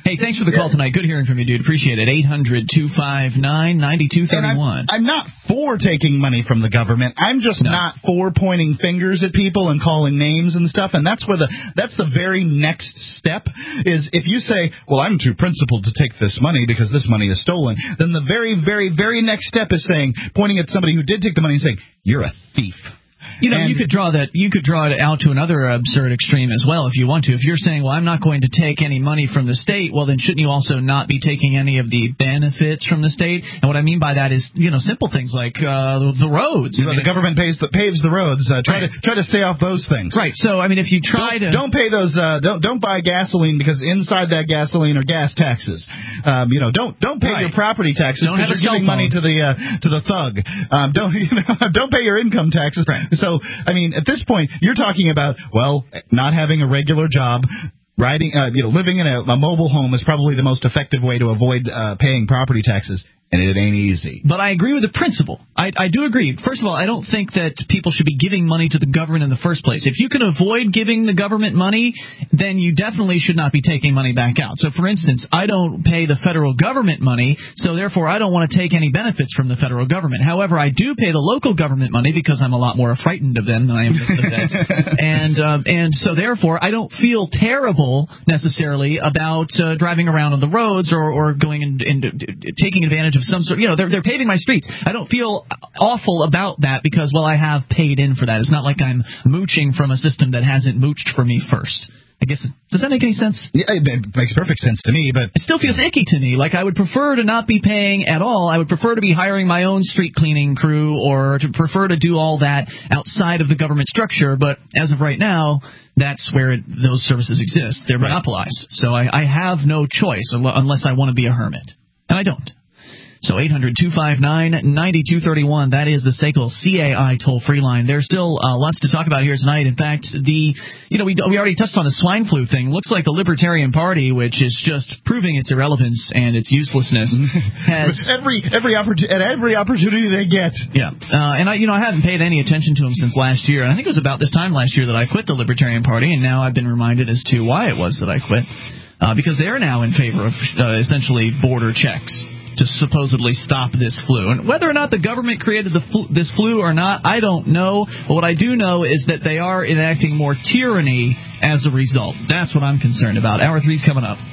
Hey, thanks for the call tonight. Good hearing from you, dude. Appreciate it. eight hundred, two five nine, nine two three one. I'm, I'm not for taking money from the government. I'm just no. not for pointing fingers at people and calling names and stuff. And that's where the that's the very next step is if you say, well, I'm too principled to take this money because this money is stolen, then the very, very, very next step is saying, pointing at somebody who did take the money and saying, you're a thief. You know, and you could draw that. You could draw it out to another absurd extreme as well, if you want to. If you're saying, "Well, I'm not going to take any money from the state," well, then shouldn't you also not be taking any of the benefits from the state? And what I mean by that is, you know, simple things like uh, the roads. You know, I mean, the government pays the, paves the roads. Uh, try right. to try to stay off those things. Right. So, I mean, if you try don't, to don't pay those. Uh, don't don't buy gasoline because inside that gasoline are gas taxes. Um, you know, don't don't pay right. your property taxes because you're giving money to the uh, to the thug. Um, don't you know? Don't pay your income taxes. Right. So, I mean. At this point, you're talking about, well, not having a regular job, riding, uh, you know, living in a, a mobile home is probably the most effective way to avoid uh, paying property taxes. And it ain't easy. But I agree with the principle. I, I do agree. First of all, I don't think that people should be giving money to the government in the first place. If you can avoid giving the government money, then you definitely should not be taking money back out. So, for instance, I don't pay the federal government money, so therefore I don't want to take any benefits from the federal government. However, I do pay the local government money because I'm a lot more frightened of them than I am of the feds. And, um, and so, therefore, I don't feel terrible necessarily about uh, driving around on the roads or, or going and, and taking advantage of some sort, you know, they're, they're paving my streets. I don't feel awful about that because, well, I have paid in for that. It's not like I'm mooching from a system that hasn't mooched for me first. I guess, does that make any sense? Yeah, it makes perfect sense to me, but... It still feels icky to me. Like, I would prefer to not be paying at all. I would prefer to be hiring my own street cleaning crew or to prefer to do all that outside of the government structure, but as of right now, that's where it, those services exist. They're monopolized. So I, I have no choice unless I want to be a hermit. And I don't. So eight hundred, two five nine, nine two three one, that is the S A C L C A I toll-free line. There's still uh, lots to talk about here tonight. In fact, the you know we we already touched on the swine flu thing. Looks like the Libertarian Party, which is just proving its irrelevance and its uselessness, has every every opportunity at every opportunity they get. Yeah, uh, and I you know I hadn't paid any attention to them since last year, and I think it was about this time last year that I quit the Libertarian Party, and now I've been reminded as to why it was that I quit, uh, because they're now in favor of uh, essentially border checks to supposedly stop this flu. And whether or not the government created the flu, this flu or not, I don't know. But what I do know is that they are enacting more tyranny as a result. That's what I'm concerned about. Hour three's coming up.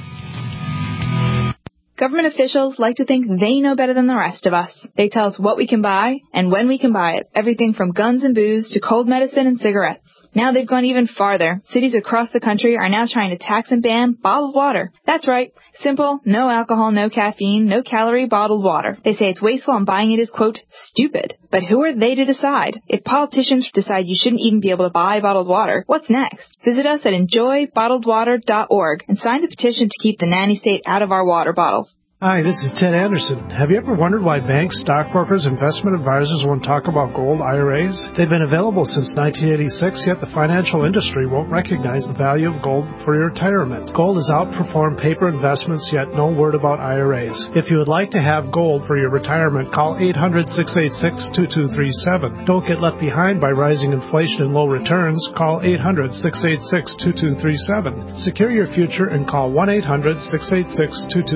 Government officials like to think they know better than the rest of us. They tell us what we can buy and when we can buy it. Everything from guns and booze to cold medicine and cigarettes. Now they've gone even farther. Cities across the country are now trying to tax and ban bottled water. That's right. Simple, no alcohol, no caffeine, no calorie bottled water. They say it's wasteful and buying it is, quote, stupid. But who are they to decide? If politicians decide you shouldn't even be able to buy bottled water, what's next? Visit us at enjoy bottled water dot org and sign the petition to keep the nanny state out of our water bottles. Hi, this is Ted Anderson. Have you ever wondered why banks, stockbrokers, investment advisors won't talk about gold I R As? They've been available since nineteen eighty-six, yet the financial industry won't recognize the value of gold for your retirement. Gold has outperformed paper investments, yet no word about I R As. If you would like to have gold for your retirement, call eight hundred, six eight six, two two three seven. Don't get left behind by rising inflation and low returns. Call eight hundred, six eight six, two two three seven. Secure your future and call one eight hundred, six eight six, two two three seven.